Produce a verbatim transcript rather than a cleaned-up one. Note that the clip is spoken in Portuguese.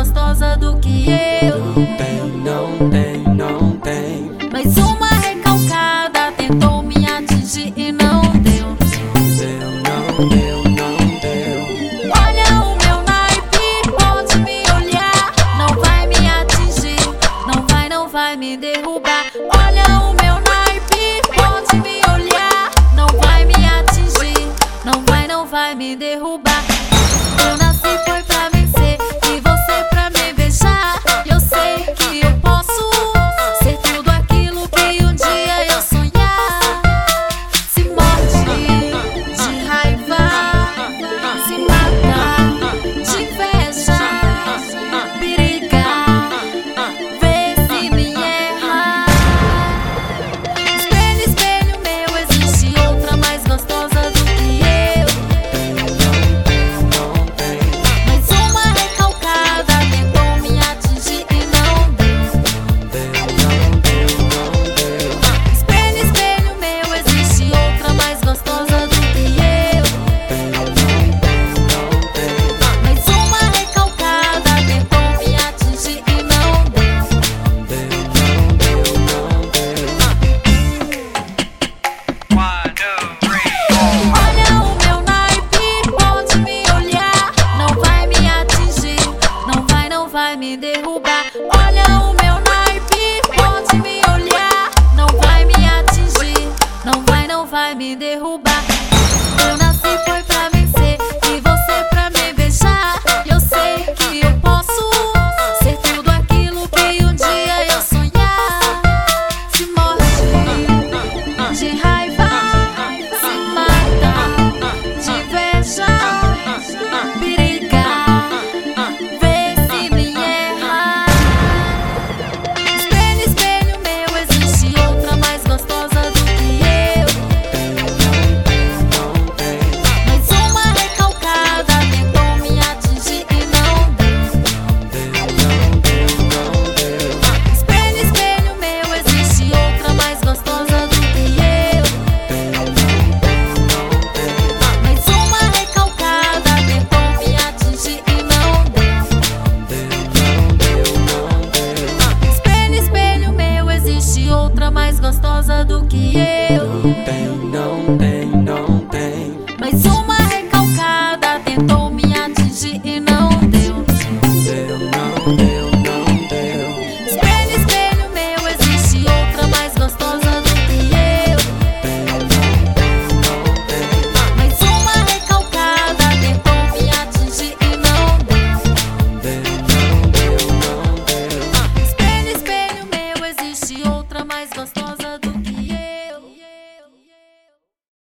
gostosa do que eu. Não tem, não tem, não tem. Mas uma recalcada tentou me atingir e não deu. Deu, não deu, não deu. Olha o meu naipe, pode me olhar. Não vai me atingir, não vai, não vai me derrubar. Olha o meu naipe, pode me olhar. Não vai me atingir, não vai, não vai me derrubar. Eu nasci foi pra vencer e você pra me beijar. Eu sei que eu posso ser tudo aquilo que um dia eu sonhar. Se morde de raiva, se mata de inveja, briga, vê se me erra. Espelho, espelho meu, existe outra mais gostosa do que eu. Mas uma recalcada tentou me atingir e não deu. Espelho, espelho meu, existe outra mais gostosa do que eu. Mas uma recalcada tentou me atingir e não deu. Olha o meu naipe, pode me olhar. Não vai me atingir, não vai, não vai me derrubar. Olha o meu naipe, pode me olhar. Não vai me atingir, não vai, não vai me derrubar. Eu nasci foi pra vencer e você pra me beijar. Eu sei que eu posso ser tudo aquilo que um dia eu sonhar. Se morde de raiva, se mata de inveja, briga, vê se me erra. Espelho, espelho meu, existe outra mais gostosa do que eu. Mas uma recalcada tentou me atingir e não deu. Espelho, espelho meu, existe outra mais gostosa do que eu. Mas uma recalcada tentou me atingir e não deu. Espelho, espelho meu, existe outra mais gostosa do que eu. Não tem, não tem, não tem. Mas uma recalcada tentou me atingir e não deu. Deu, não deu.